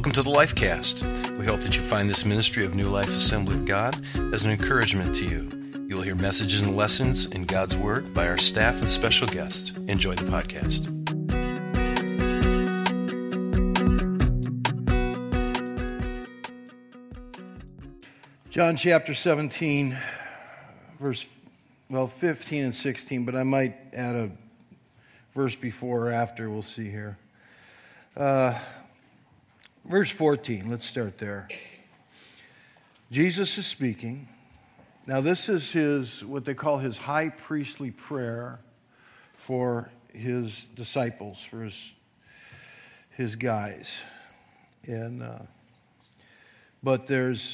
Welcome to the Lifecast. We hope that you find this ministry of New Life Assembly of God as an encouragement to you. You will hear messages and lessons in God's Word by our staff and special guests. Enjoy the podcast. John chapter 17, verse 15 and 16, but I might add a verse before or after, we'll see here. Verse 14, let's start there. Jesus is speaking. Now this is what they call his high priestly prayer for his disciples, for his guys. But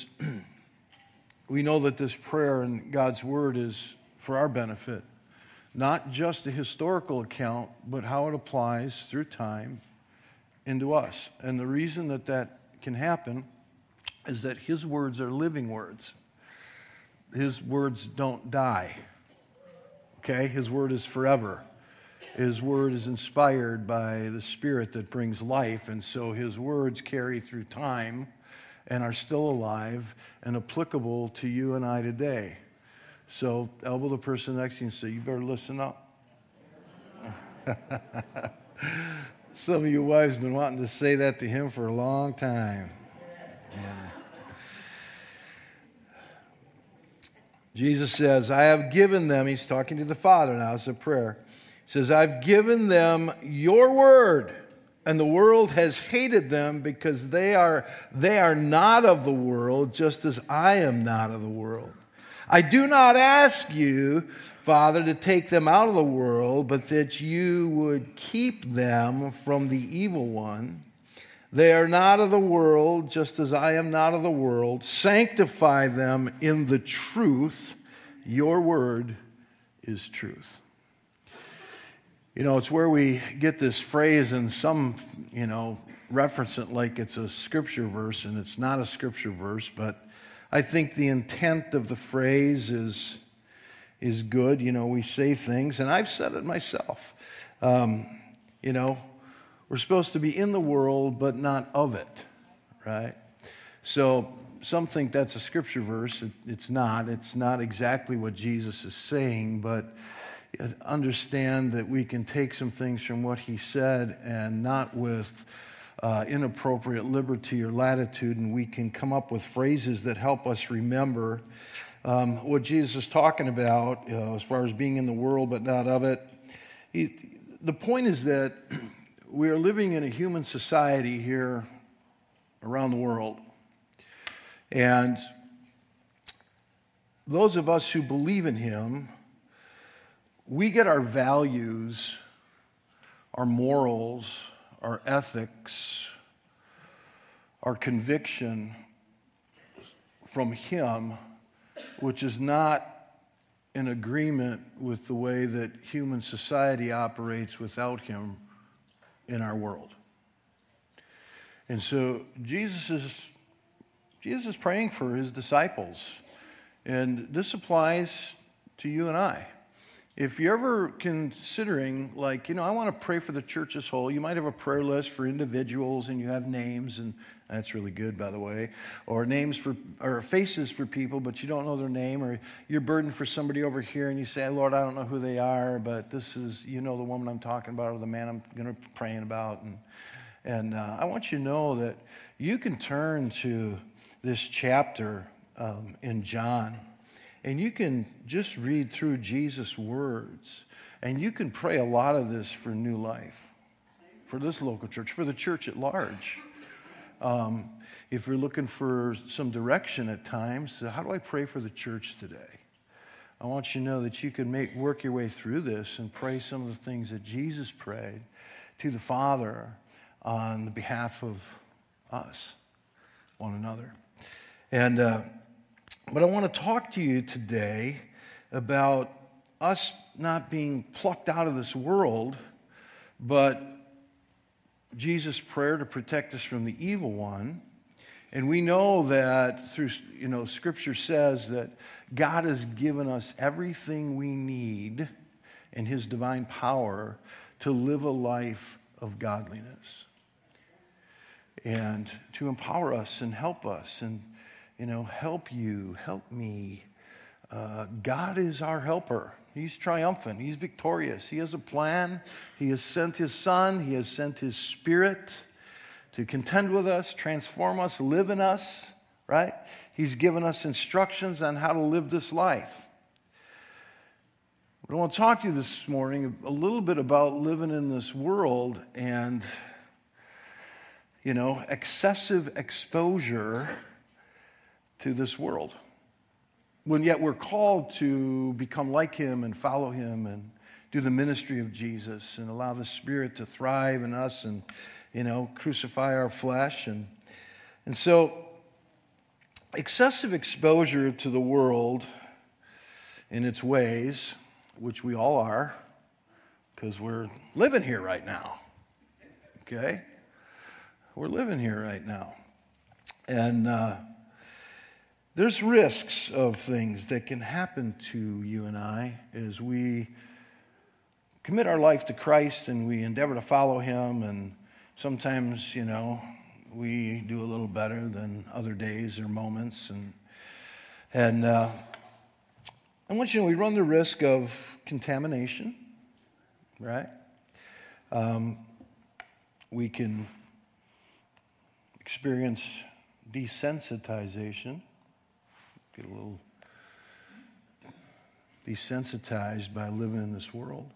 we know that this prayer in God's Word is for our benefit, not just a historical account, but how it applies through time into us. And the reason that can happen is that his words are living words. His words don't die. Okay? His word is forever. His word is inspired by the Spirit that brings life, and so his words carry through time and are still alive and applicable to you and I today. So elbow the person next to you and say, you better listen up. Some of you wives have been wanting to say that to him for a long time. Yeah. Jesus says, I have given them, he's talking to the Father now, it's a prayer. He says, I've given them your word, and the world has hated them because they are not of the world, just as I am not of the world. I do not ask you, Father, to take them out of the world, but that you would keep them from the evil one. They are not of the world, just as I am not of the world. Sanctify them in the truth. Your word is truth. You know, it's where we get this phrase, and some, reference it like it's a scripture verse, and it's not a scripture verse, but I think the intent of the phrase is good. We say things, and I've said it myself. We're supposed to be in the world, but not of it, right? So some think that's a scripture verse. It's not. It's not exactly what Jesus is saying, but understand that we can take some things from what he said and not with inappropriate liberty or latitude, and we can come up with phrases that help us remember what Jesus is talking about as far as being in the world but not of it. The point is that we are living in a human society here around the world, and those of us who believe in him, we get our values, our morals, our ethics, our conviction from him, which is not in agreement with the way that human society operates without him in our world. And so Jesus is praying for his disciples, and this applies to you and I. If you're ever considering, I want to pray for the church as a whole, you might have a prayer list for individuals and you have names, and that's really good, by the way, or faces for people, but you don't know their name, or you're burdened for somebody over here and you say, Lord, I don't know who they are, but this is, the woman I'm talking about or the man I'm going to be praying about. And I want you to know that you can turn to this chapter in John, and you can just read through Jesus' words, and you can pray a lot of this for New Life, for this local church, for the church at large. If you're looking for some direction at times, how do I pray for the church today? I want you to know that you can work your way through this and pray some of the things that Jesus prayed to the Father on the behalf of us, one another. But I want to talk to you today about us not being plucked out of this world, but Jesus' prayer to protect us from the evil one. And we know that through, Scripture says that God has given us everything we need in his divine power to live a life of godliness. and to empower us and help us and, help you, help me. God is our helper. He's triumphant. He's victorious. He has a plan. He has sent His Son. He has sent His Spirit to contend with us, transform us, live in us, right? He's given us instructions on how to live this life. But I want to talk to you this morning a little bit about living in this world and, excessive exposure to this world. When yet we're called to become like Him and follow Him and do the ministry of Jesus and allow the Spirit to thrive in us and, crucify our flesh. And so excessive exposure to the world in its ways, which we all are, because we're living here right now. Okay? We're living here right now. And there's risks of things that can happen to you and I as we commit our life to Christ and we endeavor to follow Him. And sometimes, we do a little better than other days or moments. And I want you to know we run the risk of contamination, right? We can experience desensitization. Get a little desensitized by living in this world.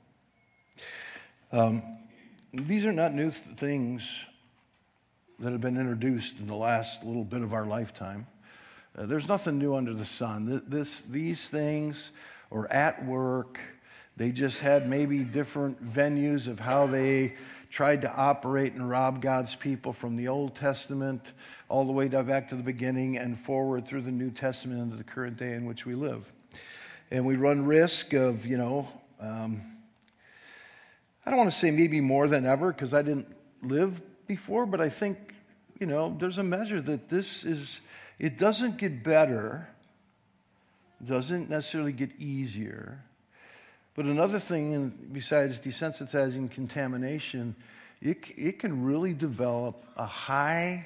These are not new things that have been introduced in the last little bit of our lifetime. There's nothing new under the sun. These things are at work. They just had maybe different venues of how they tried to operate and rob God's people from the Old Testament all the way back to the beginning and forward through the New Testament into the current day in which we live. And we run risk of, I don't want to say maybe more than ever because I didn't live before, but I think, there's a measure that it doesn't get better, doesn't necessarily get easier. But another thing, besides desensitizing contamination, it can really develop a high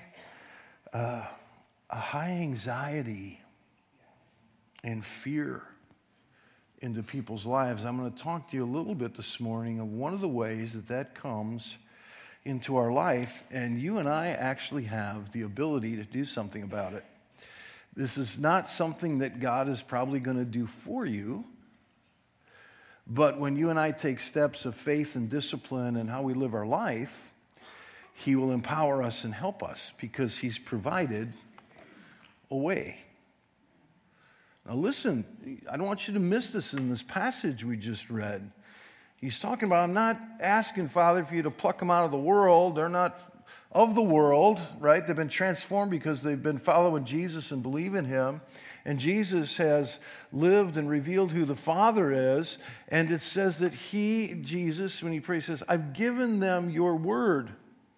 anxiety and fear into people's lives. I'm going to talk to you a little bit this morning of one of the ways that comes into our life, and you and I actually have the ability to do something about it. This is not something that God is probably going to do for you, but when you and I take steps of faith and discipline in how we live our life, He will empower us and help us because He's provided a way. Now listen, I don't want you to miss this in this passage we just read. He's talking about, I'm not asking, Father, for you to pluck them out of the world. They're not of the world, right? They've been transformed because they've been following Jesus and believe in Him. And Jesus has lived and revealed who the Father is. And it says that Jesus, when He prays, says, I've given them your word.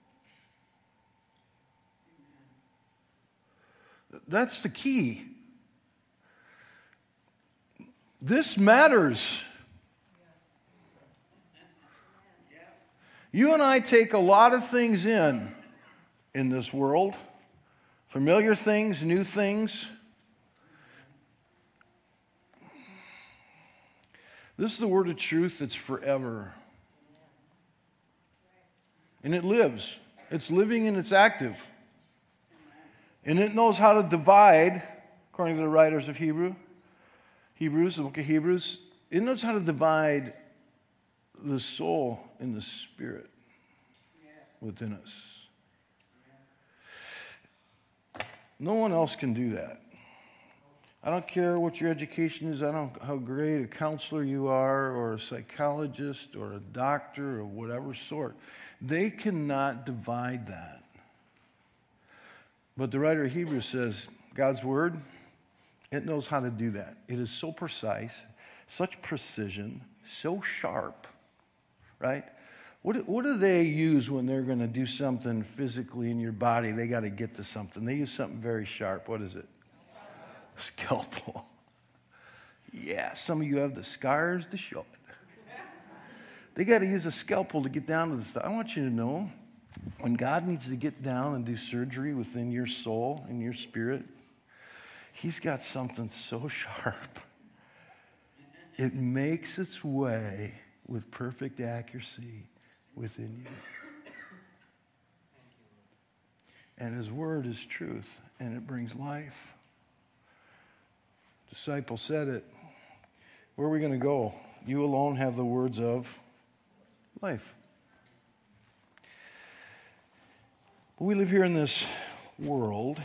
That's the key. This matters. You and I take a lot of things in this world, familiar things, new things. This is the word of truth that's forever. And it lives. It's living and it's active. And it knows how to divide, according to the writers of Hebrews, the book of Hebrews, it knows how to divide the soul and the spirit within us. No one else can do that. I don't care what your education is. I don't know how great a counselor you are or a psychologist or a doctor or whatever sort. They cannot divide that. But the writer of Hebrews says, God's word, it knows how to do that. It is so precise, such precision, so sharp, right? What do they use when they're going to do something physically in your body? They got to get to something. They use something very sharp. What is it? Scalpel. Yeah, some of you have the scars to show it. They got to use a scalpel to get down to the stuff. I want you to know When God needs to get down and do surgery within your soul and your spirit, He's got something so sharp. It makes its way with perfect accuracy within you. And His word is truth, and it brings life. The disciple said it. Where are we going to go? You alone have the words of life. But we live here in this world,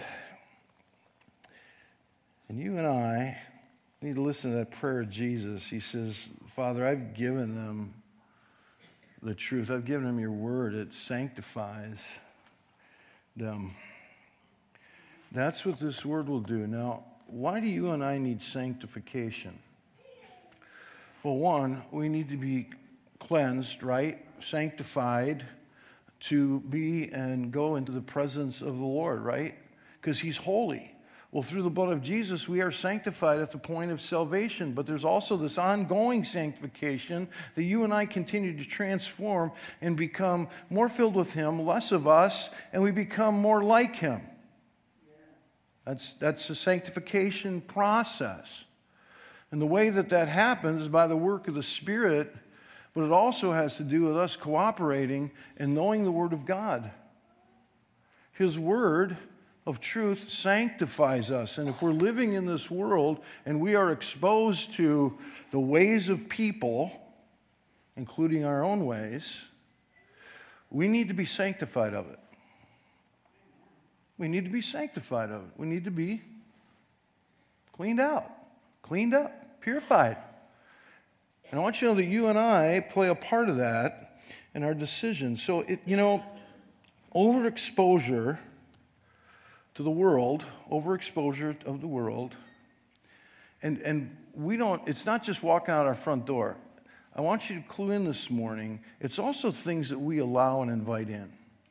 and you and I need to listen to that prayer of Jesus. He says, Father, I've given them the truth. I've given them your word. It sanctifies them. That's what this word will do. Now, why do you and I need sanctification? Well, one, we need to be cleansed, right? Sanctified to be and go into the presence of the Lord, right? Because He's holy. Well, through the blood of Jesus, we are sanctified at the point of salvation. But there's also this ongoing sanctification that you and I continue to transform and become more filled with Him, less of us, and we become more like Him. That's the sanctification process. And the way that happens is by the work of the Spirit, but it also has to do with us cooperating and knowing the Word of God. His Word of truth sanctifies us. And if we're living in this world and we are exposed to the ways of people, including our own ways, we need to be sanctified of it. We need to be sanctified of it. We need to be cleaned out, cleaned up, purified. And I want you to know that you and I play a part of that in our decisions. So, overexposure to the world, overexposure of the world, and we don't, it's not just walking out our front door. I want you to clue in this morning, it's also things that we allow and invite in.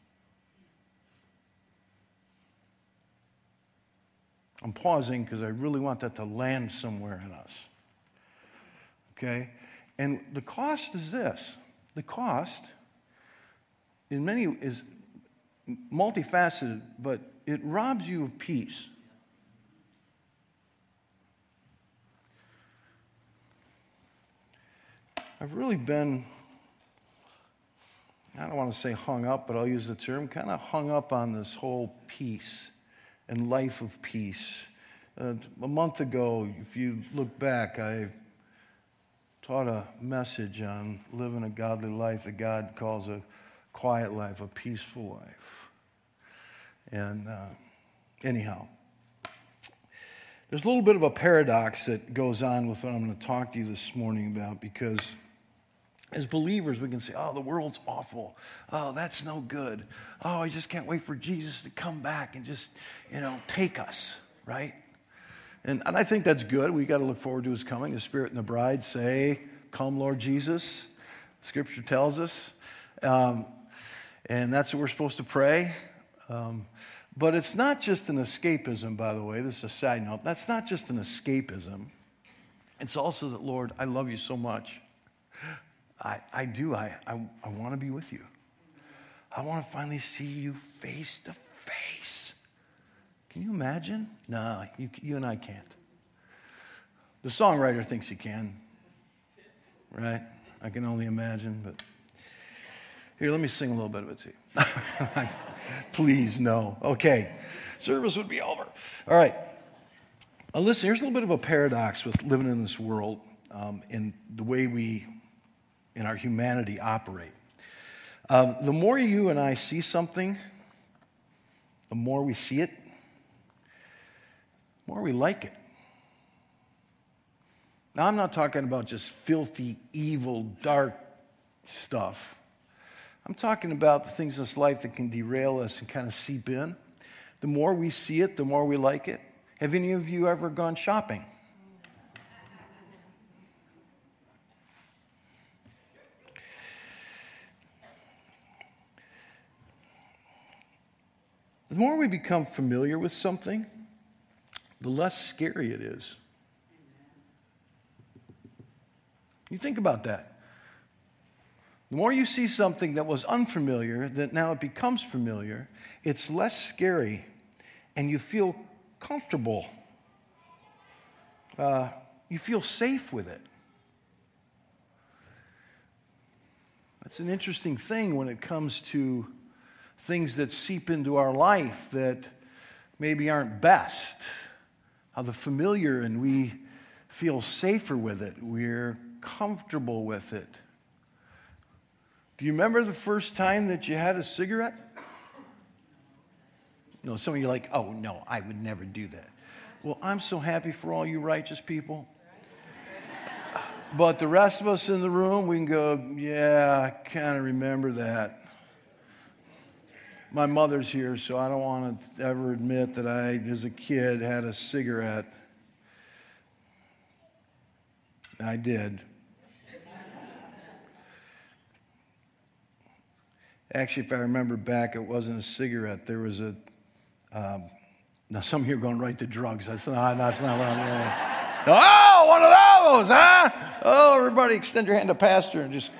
I'm pausing because I really want that to land somewhere in us. Okay? And the cost is this. The cost is multifaceted, but it robs you of peace. I've really been, I don't want to say hung up, but I'll use the term, kind of hung up on this whole peace and life of peace. A month ago, if you look back, I taught a message on living a godly life that God calls a quiet life, a peaceful life. And anyhow, there's a little bit of a paradox that goes on with what I'm going to talk to you this morning about, because as believers, we can say, oh, the world's awful. Oh, that's no good. Oh, I just can't wait for Jesus to come back and just, take us, right? And I think that's good. We got to look forward to His coming. The Spirit and the bride say, come, Lord Jesus. Scripture tells us. And that's what we're supposed to pray. But it's not just an escapism, by the way. This is a side note. That's not just an escapism. It's also that, Lord, I love you so much. I do. I want to be with you. I want to finally see you face to face. Can you imagine? No, you and I can't. The songwriter thinks he can, right? I can only imagine, but here, let me sing a little bit of it to you. Please, no. Okay, service would be over. All right. Listen, here's a little bit of a paradox with living in this world, in the way we, in our humanity, operate. The more you and I see something, the more we see it, the more we like it. Now, I'm not talking about just filthy, evil, dark stuff. I'm talking about the things in this life that can derail us and kind of seep in. The more we see it, the more we like it. Have any of you ever gone shopping? The more we become familiar with something, the less scary it is. You think about that. The more you see something that was unfamiliar, that now it becomes familiar, it's less scary, and you feel comfortable. You feel safe with it. That's an interesting thing when it comes to things that seep into our life that maybe aren't best. How the familiar, and we feel safer with it. We're comfortable with it. Do you remember the first time that you had a cigarette? No, some of you are like, oh, no, I would never do that. Well, I'm so happy for all you righteous people. But the rest of us in the room, we can go, yeah, I kind of remember that. My mother's here, so I don't want to ever admit that I, as a kid, had a cigarette. I did. Actually, if I remember back, it wasn't a cigarette. There was a... now, some of you are going right to drugs. That's not what I'm doing. Oh, one of those, huh? Oh, everybody extend your hand to pastor and just...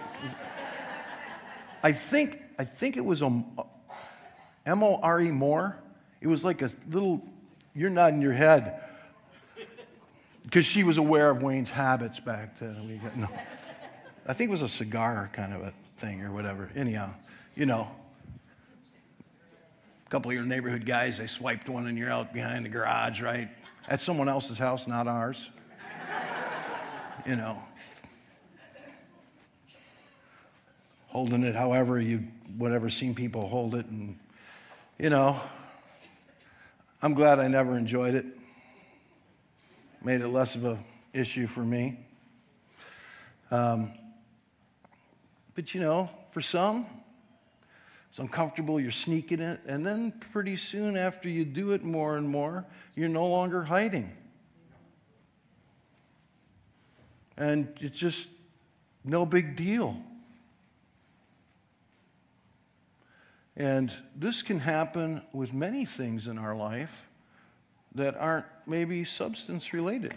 I think it was a M-O-R-E, More. It was like a little... You're nodding your head. Because she was aware of Wayne's habits back then. No. I think it was a cigar kind of a thing or whatever. Anyhow, you know. A couple of your neighborhood guys, they swiped one and you're out behind the garage, right? At someone else's house, not ours. You know. Holding it however you, whatever, seen people hold it. And, you know, I'm glad I never enjoyed it. Made it less of an issue for me. But, you know, for some, it's uncomfortable, you're sneaking it, and then pretty soon after you do it more and more, you're no longer hiding. And it's just no big deal. And this can happen with many things in our life that aren't maybe substance related.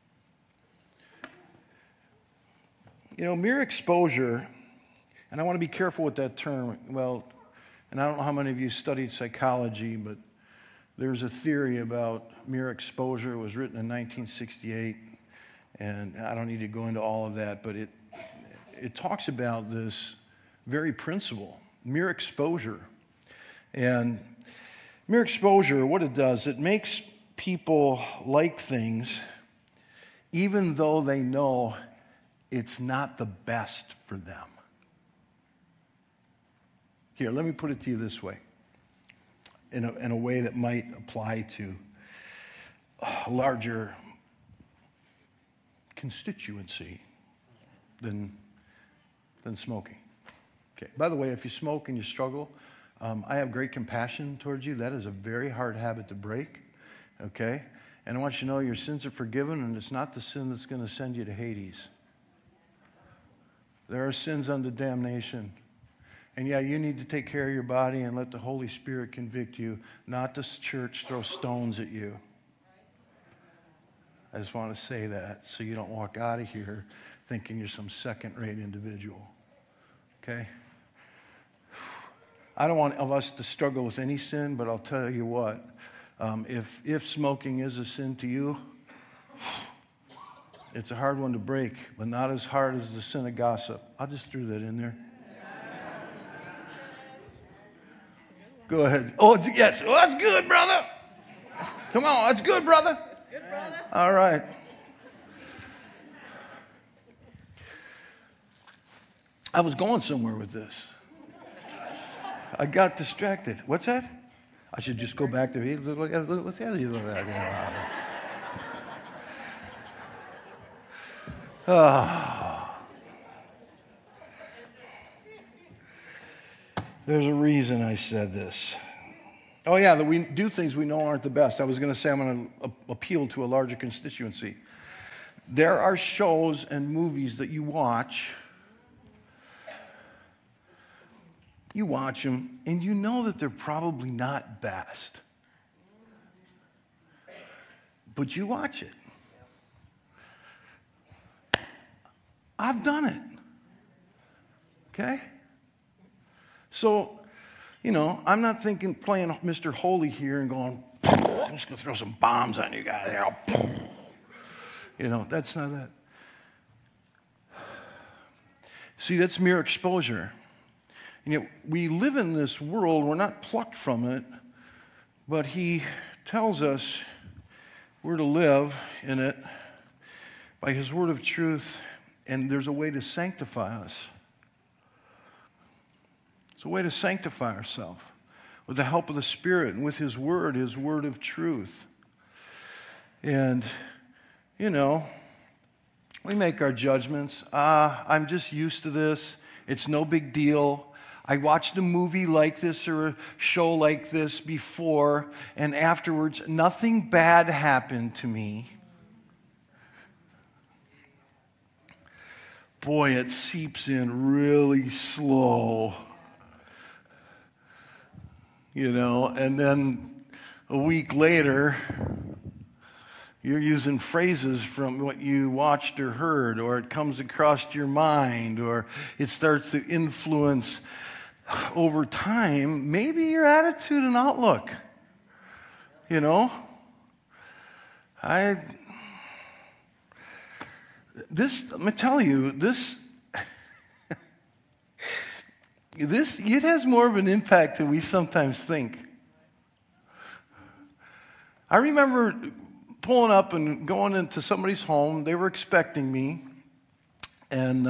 You know, mere exposure, and I want to be careful with that term. Well, and I don't know how many of you studied psychology, but there's a theory about mere exposure. It was written in 1968, and I don't need to go into all of that, but it talks about this very principle, mere exposure. And mere exposure, what it does, it makes people like things even though they know it's not the best for them. Here, let me put it to you this way, in a way that might apply to a larger constituency than smoking. Okay. By the way, if you smoke and you struggle, I have great compassion towards you. That is a very hard habit to break. Okay? And I want you to know your sins are forgiven, and it's not the sin that's going to send you to Hades. There are sins unto damnation. And yeah, you need to take care of your body and let the Holy Spirit convict you, not the church throw stones at you. I just want to say that so you don't walk out of here thinking you're some second-rate individual. Okay? I don't want us to struggle with any sin, but I'll tell you what. If smoking is a sin to you, it's a hard one to break, but not as hard as the sin of gossip. I just threw that in there. Go ahead. Oh, yes. Oh, that's good, brother. Come on, that's good, brother. Good, brother. All right. I was going somewhere with this. I got distracted. What's that? I should just go back to what's that? There's a reason I said this. Oh, yeah, that we do things we know aren't the best. I was going to say I'm going to appeal to a larger constituency. There are shows and movies that you watch. You watch them, and you know that they're probably not best. But you watch it. I've done it. Okay? So, I'm not thinking playing Mr. Holy here and going, I'm just going to throw some bombs on you guys. That's not it. See, that's mere exposure. And yet we live in this world, we're not plucked from it, but he tells us we're to live in it by his word of truth, and there's a way to sanctify us. It's a way to sanctify ourselves with the help of the Spirit and with his word of truth. And, we make our judgments. I'm just used to this. It's no big deal. I watched a movie like this or a show like this before, and afterwards, nothing bad happened to me. Boy, it seeps in really slow. And then a week later, you're using phrases from what you watched or heard, or it comes across your mind, or it starts to influence over time, maybe your attitude and outlook. Let me tell you, it has more of an impact than we sometimes think. I remember pulling up and going into somebody's home. They were expecting me, and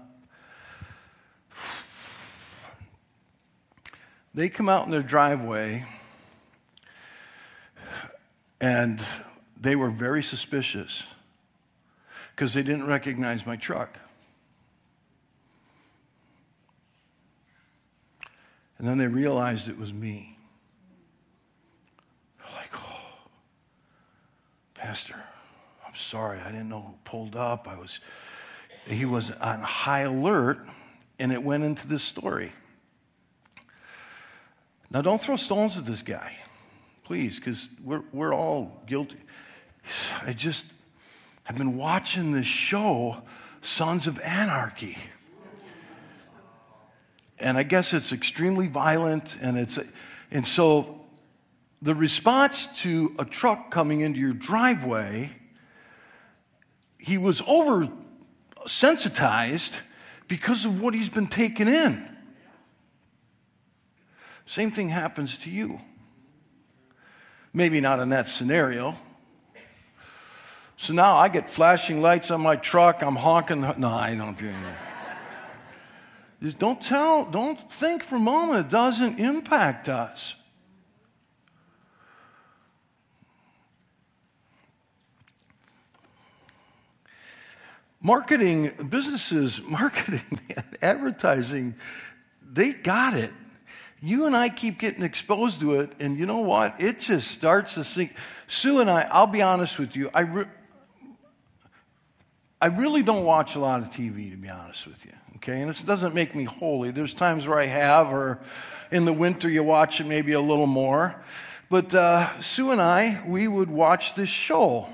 they come out in their driveway, and they were very suspicious because they didn't recognize my truck. And then they realized it was me. They're like, oh, Pastor, I'm sorry, I didn't know who pulled up. He was on high alert, and it went into this story. Now, don't throw stones at this guy, please, because we're all guilty. I've been watching this show, Sons of Anarchy. And I guess it's extremely violent, and so the response to a truck coming into your driveway, he was oversensitized because of what he's been taking in. Same thing happens to you. Maybe not in that scenario. So now I get flashing lights on my truck, I'm honking. No, I don't do that. Just don't think for a moment it doesn't impact us. Businesses, advertising, they got it. You and I keep getting exposed to it, and you know what? It just starts to sink. Sue and I'll be honest with you, I really don't watch a lot of TV, to be honest with you. Okay, and this doesn't make me holy. There's times where I have, or in the winter you watch it maybe a little more. But Sue and I, we would watch this show.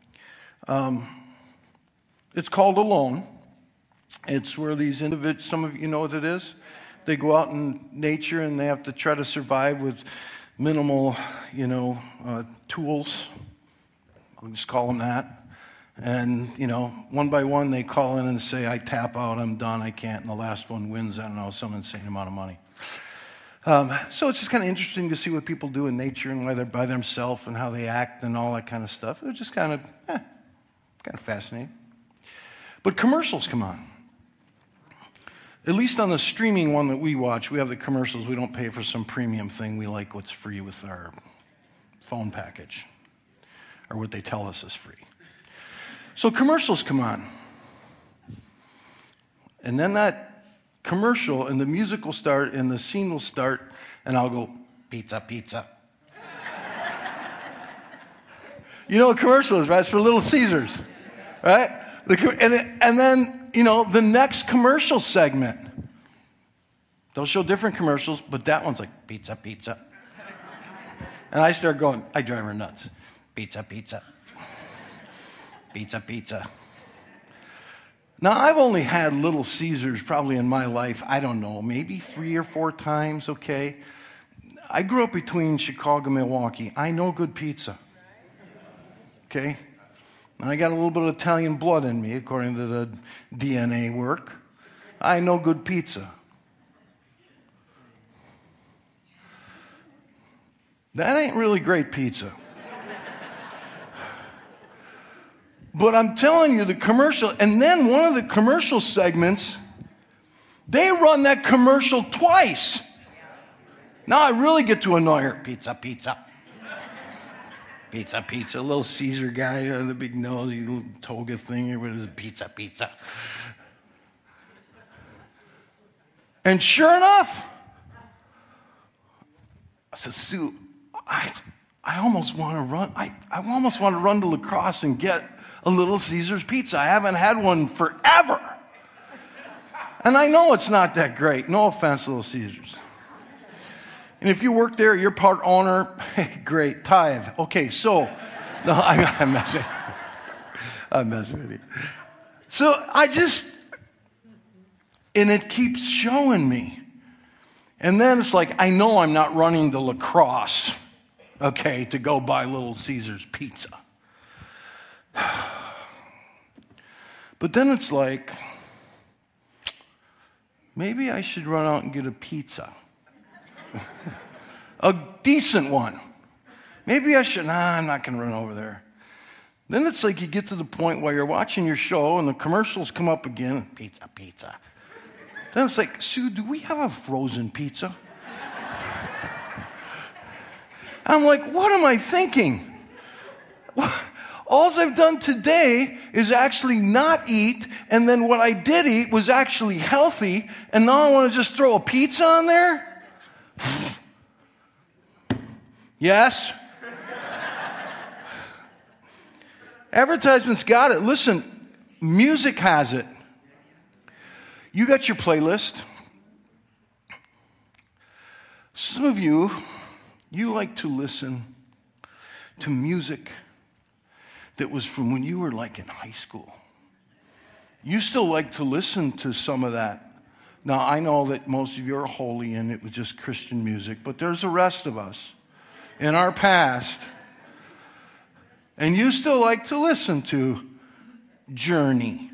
It's called Alone. It's where these individuals, some of you know what it is? They go out in nature and they have to try to survive with minimal, tools. I'll just call them that. And, one by one, they call in and say, I tap out, I'm done, I can't. And the last one wins, I don't know, some insane amount of money. So it's just kind of interesting to see what people do in nature and why they're by themselves and how they act and all that kind of stuff. It was just kind of fascinating. But commercials come on. At least on the streaming one that we watch, we have the commercials. We don't pay for some premium thing. We like what's free with our phone package, or what they tell us is free. So commercials come on. And then that commercial and the music will start and the scene will start and I'll go, pizza, pizza. You know what commercial is, right? It's for Little Caesars, right? And then, the next commercial segment, they'll show different commercials, but that one's like, pizza, pizza. And I start going, I drive her nuts. Pizza, pizza. Pizza, pizza. Now, I've only had Little Caesars probably in my life, I don't know, maybe 3 or 4 times, okay? I grew up between Chicago and Milwaukee. I know good pizza, okay? And I got a little bit of Italian blood in me, according to the DNA work. I know good pizza. That ain't really great pizza. But I'm telling you, the commercial, and then one of the commercial segments, they run that commercial twice. Now I really get to annoy her. Pizza, pizza. Pizza, pizza. Little Caesar guy, the big nose, little toga thing, with his pizza, pizza. And sure enough, I said, Sue, I almost want to run. I almost want to run to La Crosse and get a Little Caesars pizza. I haven't had one forever. And I know it's not that great. No offense, Little Caesars. And if you work there, you're part owner, hey, great, tithe. Okay, so, no, I'm messing. I'm messing with you. So and it keeps showing me. And then it's like, I know I'm not running to La Crosse, okay, to go buy Little Caesars pizza. But then it's like, maybe I should run out and get a pizza. A decent one. Maybe I should, I'm not going to run over there. Then it's like you get to the point where you're watching your show and the commercials come up again, pizza, pizza. Then it's like, Sue, do we have a frozen pizza? I'm like, what am I thinking? All I've done today is actually not eat, and then what I did eat was actually healthy, and now I want to just throw a pizza on there? Yes? Advertisements got it. Listen, music has it. You got your playlist. Some of you like to listen to music that was from when you were like in high school. You still like to listen to some of that. Now, I know that most of you are holy and it was just Christian music, but there's the rest of us in our past. And you still like to listen to Journey.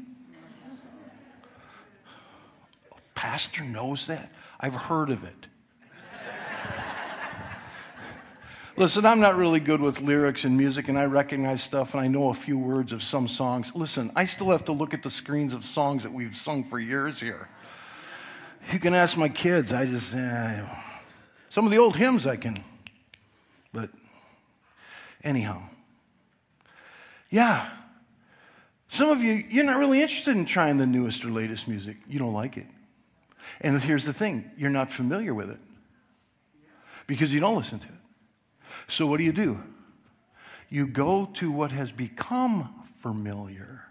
Pastor knows that? I've heard of it. Listen, I'm not really good with lyrics and music, and I recognize stuff, and I know a few words of some songs. Listen, I still have to look at the screens of songs that we've sung for years here. You can ask my kids. Some of the old hymns I can, but anyhow. Yeah. Some of you, you're not really interested in trying the newest or latest music. You don't like it. And here's the thing, you're not familiar with it because you don't listen to it. So what do? You go to what has become familiar.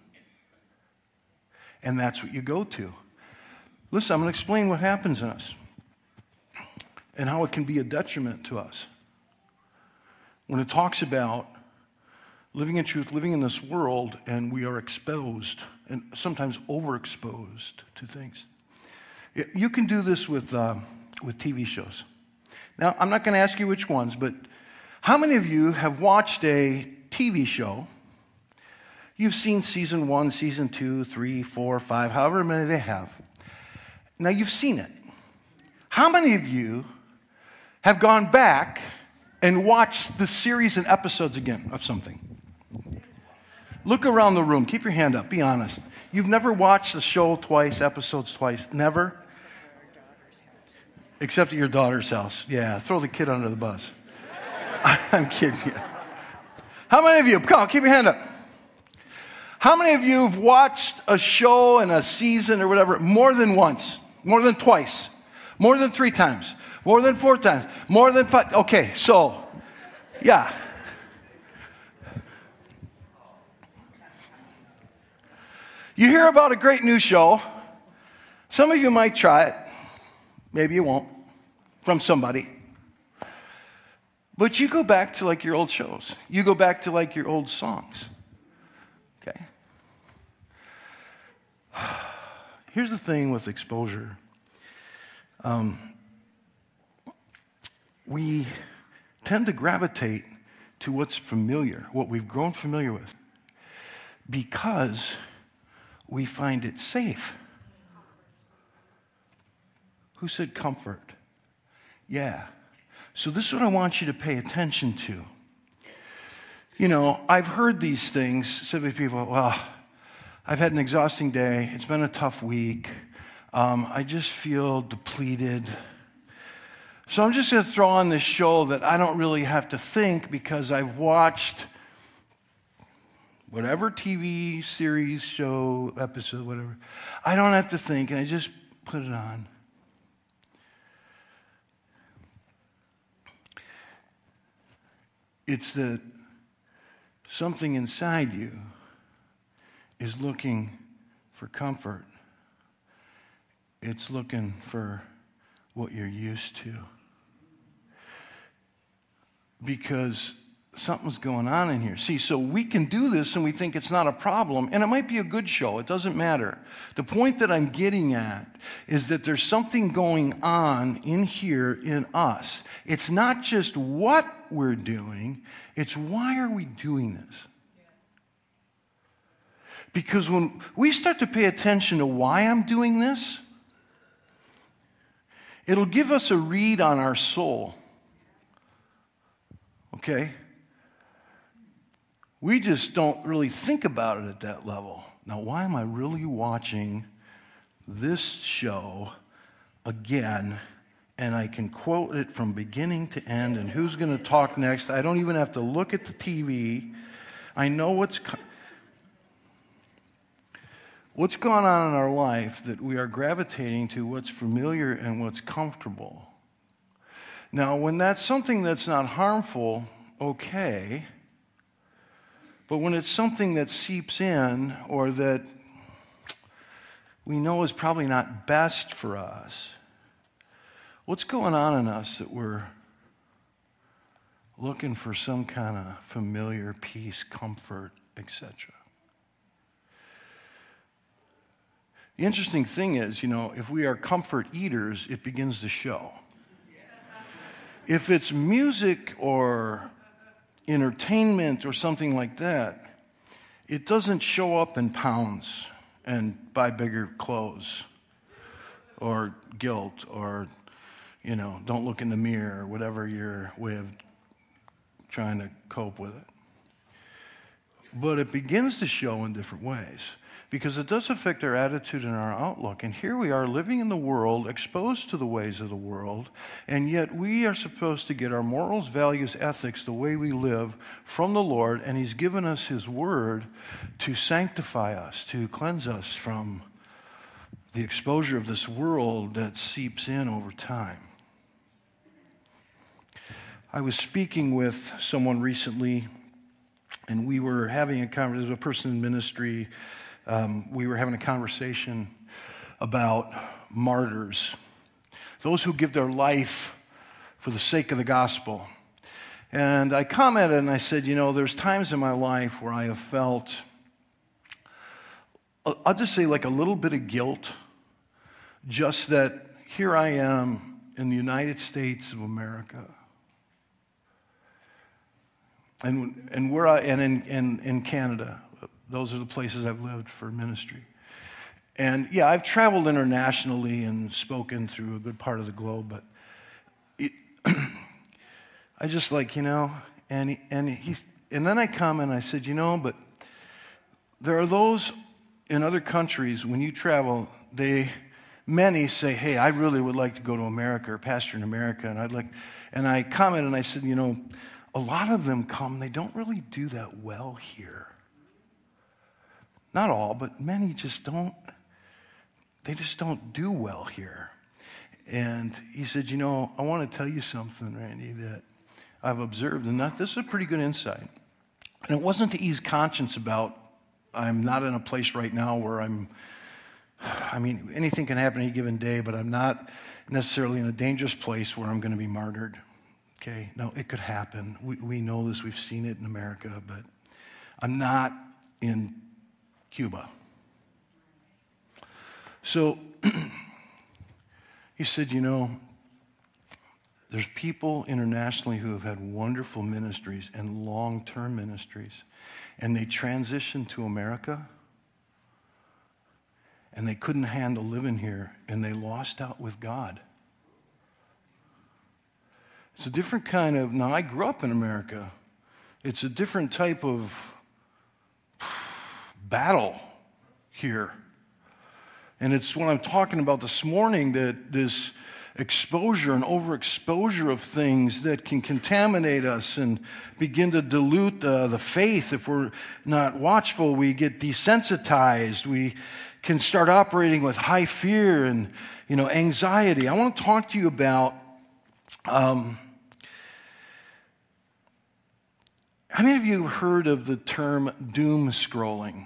And that's what you go to. Listen, I'm going to explain what happens in us and how it can be a detriment to us. When it talks about living in truth, living in this world, and we are exposed and sometimes overexposed to things. You can do this with TV shows. Now, I'm not going to ask you which ones, but how many of you have watched a TV show? You've seen season 1, season 2, 3, 4, 5, however many they have. Now, you've seen it. How many of you have gone back and watched the series and episodes again of something? Look around the room. Keep your hand up. Be honest. You've never watched the show twice, episodes twice? Never? Except at your daughter's house. Yeah, throw the kid under the bus. I'm kidding you. How many of you, come on, keep your hand up. How many of you have watched a show and a season or whatever more than once, more than twice, more than 3 times, more than 4 times, more than 5? Okay, so, yeah. You hear about a great new show. Some of you might try it. Maybe you won't, from somebody. But you go back to like your old shows. You go back to like your old songs. Okay? Here's the thing with exposure. We tend to gravitate to what's familiar, what we've grown familiar with, because we find it safe. Who said comfort? Yeah. So this is what I want you to pay attention to. You know, I've heard these things said by people, well, I've had an exhausting day. It's been a tough week. I just feel depleted. So I'm just going to throw on this show that I don't really have to think because I've watched whatever TV series, show, episode, whatever. I don't have to think, and I just put it on. It's that something inside you is looking for comfort. It's looking for what you're used to. Because something's going on in here. See, so we can do this and we think it's not a problem, and it might be a good show. It doesn't matter. The point that I'm getting at is that there's something going on in here in us. It's not just what we're doing, it's why are we doing this? Because when we start to pay attention to why I'm doing this, it'll give us a read on our soul. Okay? We just don't really think about it at that level. Now, why am I really watching this show again? And I can quote it from beginning to end, and who's going to talk next. I don't even have to look at the TV. I know what's going on in our life, that we are gravitating to what's familiar and what's comfortable. Now, when that's something that's not harmful, okay. But when it's something that seeps in or that we know is probably not best for us, what's going on in us that we're looking for some kind of familiar peace, comfort, etc.? The interesting thing is, you know, if we are comfort eaters, it begins to show. If it's music or entertainment or something like that, it doesn't show up in pounds and buy bigger clothes or guilt or, you know, don't look in the mirror or whatever your way of trying to cope with it. But it begins to show in different ways because it does affect our attitude and our outlook. And here we are living in the world, exposed to the ways of the world, and yet we are supposed to get our morals, values, ethics, the way we live from the Lord, and He's given us His Word to sanctify us, to cleanse us from the exposure of this world that seeps in over time. I was speaking with someone recently, and we were having a conversation, a person in ministry. We were having a conversation about martyrs, those who give their life for the sake of the gospel. And I commented and I said, you know, there's times in my life where I have felt, I'll just say like a little bit of guilt, just that here I am in the United States of America. And in Canada. Those are the places I've lived for ministry. And yeah, I've traveled internationally and spoken through a good part of the globe, but I just like, you know, and then I come and I said, you know, but there are those in other countries, when you travel, many say, hey, I really would like to go to America or pastor in America, and I commented and I said, you know, a lot of them come, they don't really do that well here. Not all, but many just don't do well here. And he said, you know, I want to tell you something, Randy, that I've observed, and this is a pretty good insight. And it wasn't to ease conscience about, I'm not in a place right now where anything can happen any given day, but I'm not necessarily in a dangerous place where I'm going to be martyred. Okay, no, it could happen. We know this, we've seen it in America, but I'm not in Cuba. So he said, there's people internationally who have had wonderful ministries and long-term ministries, and they transitioned to America, and they couldn't handle living here, and they lost out with God. It's a different kind of, now I grew up in America. It's a different type of battle here. And it's what I'm talking about this morning, that this exposure and overexposure of things that can contaminate us and begin to dilute the faith. If we're not watchful, we get desensitized. We can start operating with high fear and, anxiety. I want to talk to you about how many of you have heard of the term doom scrolling?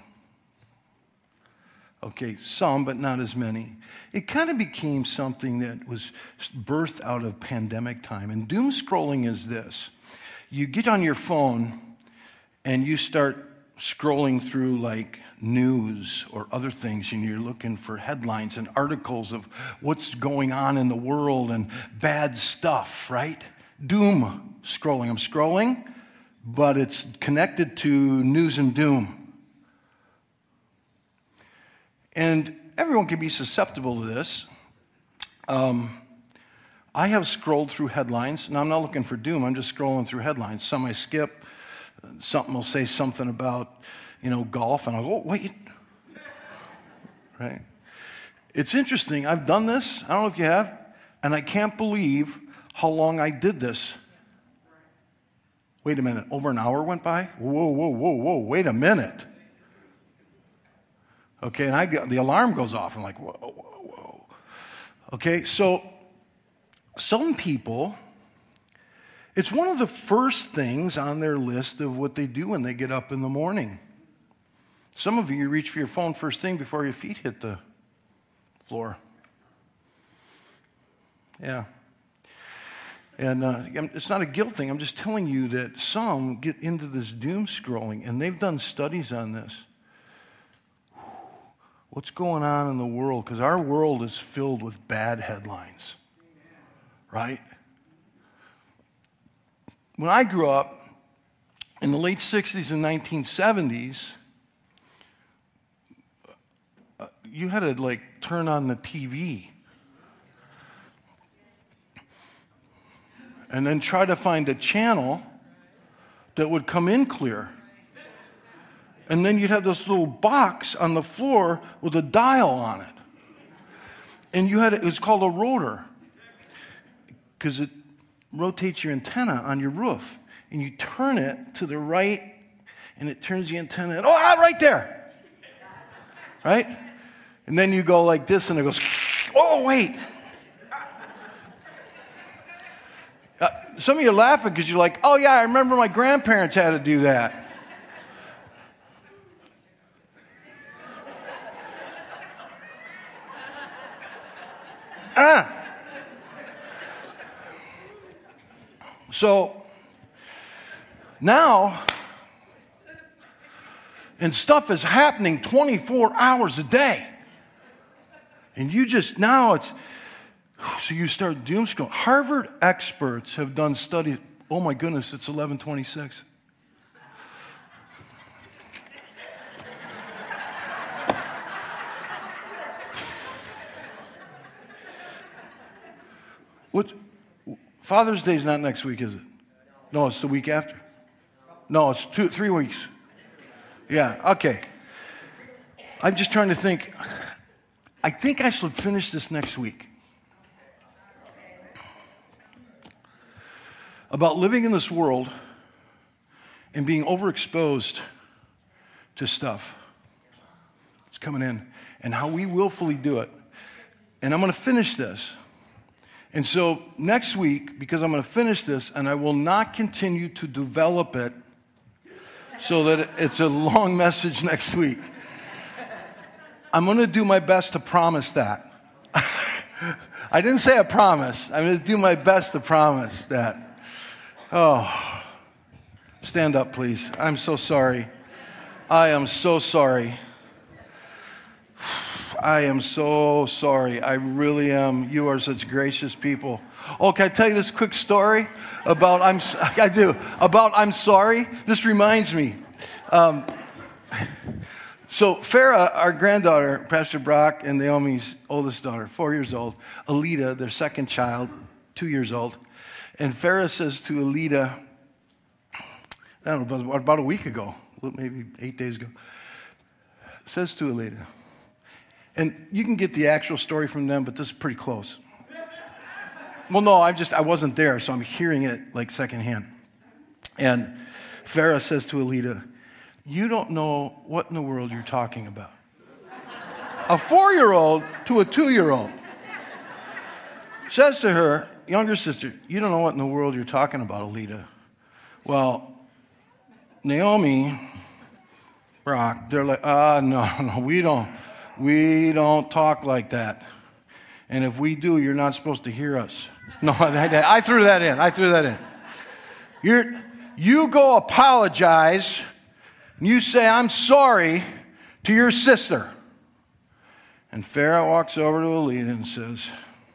Okay, some, but not as many. It kind of became something that was birthed out of pandemic time. And doom scrolling is this. You get on your phone and you start scrolling through like news or other things, and you're looking for headlines and articles of what's going on in the world and bad stuff, right? Doom scrolling. I'm scrolling, but it's connected to news and doom. And everyone can be susceptible to this. I have scrolled through headlines. Now, I'm not looking for doom. I'm just scrolling through headlines. Some I skip. Something will say something about, golf, and I'll go, wait. Right? It's interesting. I've done this. I don't know if you have. And I can't believe how long I did this. Wait a minute. Over an hour went by? Whoa. Wait a minute. Okay, and the alarm goes off. I'm like, whoa. Okay, so some people, it's one of the first things on their list of what they do when they get up in the morning. Some of you reach for your phone first thing before your feet hit the floor. Yeah. And it's not a guilt thing. I'm just telling you that some get into this doom scrolling, and they've done studies on this. What's going on in the world? Because our world is filled with bad headlines, right? When I grew up in the late 60s and 1970s, you had to turn on the TV and then try to find a channel that would come in clear. And then you'd have this little box on the floor with a dial on it. And it was called a rotor, because it rotates your antenna on your roof. And you turn it to the right, and it turns the antenna, right there. Right? And then you go like this, and it goes, oh, wait. Some of you are laughing because you're like, oh, yeah, I remember my grandparents had to do that. So now, and stuff is happening 24 hours a day. And so you start doom scrolling. Harvard experts have done studies. Oh my goodness, it's 11:26. Father's Day is not next week, is it? No, it's the week after. No, it's 3 weeks. Yeah, okay. I'm just trying to think. I think I should finish this next week. About living in this world and being overexposed to stuff. It's coming in. And how we willfully do it. And I'm going to finish this. And so next week, because I'm going to finish this, and I will not continue to develop it so that it's a long message next week. I'm going to do my best to promise that. I didn't say a promise. I'm going to do my best to promise that. Oh, stand up, please. I'm so sorry. I am so sorry. I am so sorry. I really am. You are such gracious people. Oh, can I tell you this quick story about I'm sorry? This reminds me. So Farah, our granddaughter, Pastor Brock and Naomi's oldest daughter, 4 years old, Alita, their second child, 2 years old. And Farah says to Alita, I don't know, about a week ago, maybe 8 days ago, says to Alita, and you can get the actual story from them, but this is pretty close. Well, no, I wasn't there, so I'm hearing it like secondhand. And Farah says to Alita, you don't know what in the world you're talking about. A 4-year-old to a 2-year-old says to her younger sister, you don't know what in the world you're talking about, Alita. Well, Naomi, Brock, they're like, no, we don't talk like that. And if we do, you're not supposed to hear us. No, I threw that in. You go apologize, and you say, I'm sorry to your sister. And Farah walks over to Alita and says,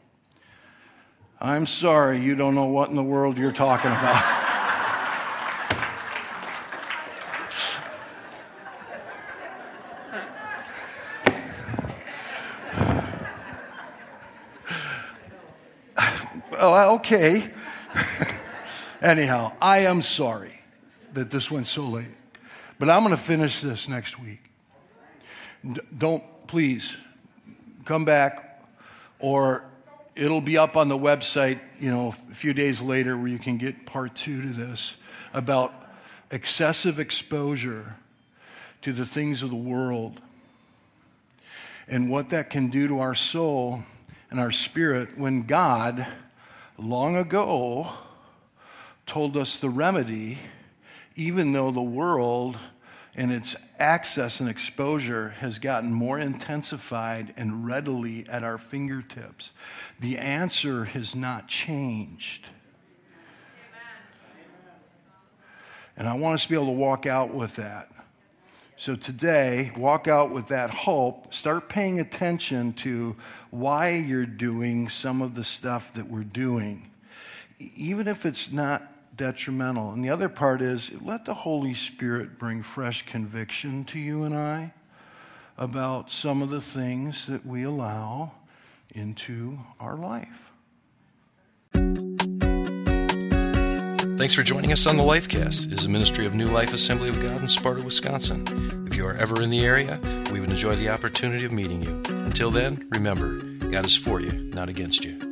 I'm sorry, you don't know what in the world you're talking about. Well, okay. Anyhow, I am sorry that this went so late. But I'm going to finish this next week. Don't, please, come back, or it'll be up on the website, a few days later, where you can get part 2 to this, about excessive exposure to the things of the world and what that can do to our soul and our spirit when God, long ago, told us the remedy, even though the world and its access and exposure has gotten more intensified and readily at our fingertips. The answer has not changed. And I want us to be able to walk out with that. So today, walk out with that hope. Start paying attention to why you're doing some of the stuff that we're doing, even if it's not detrimental. And the other part is, let the Holy Spirit bring fresh conviction to you and I about some of the things that we allow into our life. Thanks for joining us on the Lifecast. It is a ministry of New Life Assembly of God in Sparta, Wisconsin. If you are ever in the area, we would enjoy the opportunity of meeting you. Until then, remember, God is for you, not against you.